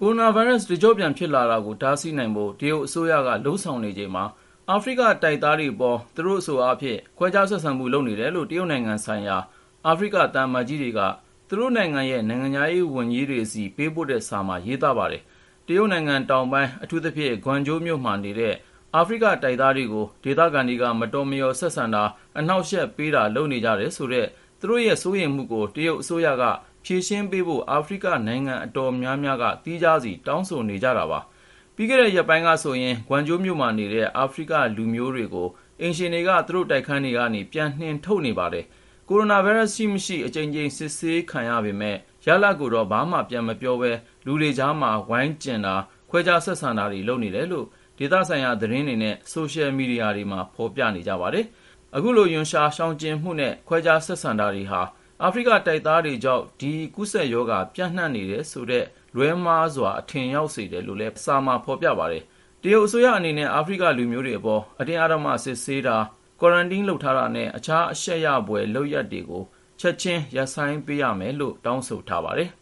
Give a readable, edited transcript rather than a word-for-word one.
ကိုရိုနာဗိုင်းရပ်စ်တကျော့ပြန်ဖြစ်လာတာကိုတားဆီးနိုင်ဖို့တရုတ်အစိုးရကလှုံ့ဆော်နေချိန်မှာအာဖရိကတိုက်သားတွေပေါ်သူတို့အဆိုအားဖြင့်ခွဲခြားဆက်ဆံမှုလုပ်နေတယ်လို့တရုတ်နိုင်ငံဆိုင်ရာအာဖရိကသံအမတ်ကြီးတွေကသူတို့နိုင်ငံရဲ့နိုင်ငံခြားရေးဝန်ကြီးတွေစီပေးပို့တဲ့စာမှာရေးသားပါတယ်။တရုတ်နိုင်ငံတောင်ပိုင်းအထူးသဖြင့်ဂွမ်ဂျိုးမြို့မှာနေတဲ့အာဖရိကတိုက်သားတွေကိုဒေသခံတွေကမတော်မလျော်ဆက်ဆံတာအနှောက်အယှက်ပေးတာလုပ်နေကြတယ်ဆိုတဲ့သူတို့ရဲ့စိုးရိမ်မှုကိုတရုတ်အစိုးရကဖြေရှင်းပေးဖို့အာဖရိကနိုင်ငံအတော်များများကသီးခြားစီတောင်းဆိုနေကြတာပါ။ပြီးခဲ့တဲ့ရက်ပိုင်းကဆိုရင်ဂွမ်ဂျိုးမြို့မှာနေတဲ့အာဖရိကလူမျိုးတွေကိုအင်ရှင်တွေကသူတို့တိုက်ခန်းတွေကနေပြန်နှင်ထုတ်နေပါတယ်။ကိုရိုနာဗိုင်းရပ်စ်ရှိမရှိအကြိမ်ကြိမ်စစ်ဆေးခံရပေမဲ့ရလဒ်ကိုတော့ဘာမှပြန်မပြောဘဲလူတွေကြားမှာဝိုင်းကျဉ်တာခွဲခြားဆက်ဆံတာတွေလုပ်နေတယ်လို့ဒေသဆိုင်ရာသတင်းတွေနဲ့ဆိုရှယ်မီဒီယာတွေမှာဖော်ပြနေကြပါတယ်။အခုလိုယွန်ရှာရှောင်ကျဉ်မှုနဲ့ခွဲခြားဆက်ဆံတာတွေဟာအာဖရိကတိုက်သားတွေကြောင့်ဒီကူးစက်ရောဂါပြန့်နှံ့နေတယ်ဆိုတဲ့လွဲမှားစွာအထင်ရောက်စေတယ်လို့လည်းစာမှာဖော်ပြပါတယ်။တရုတ်အစိုးရအနေနဲ့အာဖရိကလူမျိုးတွေအပေါ်အတင်းအဓမ္မစစ်ဆေးတာကွာရန်တင်းလုပ်ထားတာနဲ့အခြားအရှက်ရဖွယ်လုပ်ရပ်တွေကိုချက်ချင်းရပ်ဆိုင်းပေးရမယ်လို့တောင်းဆိုထားပါတယ်။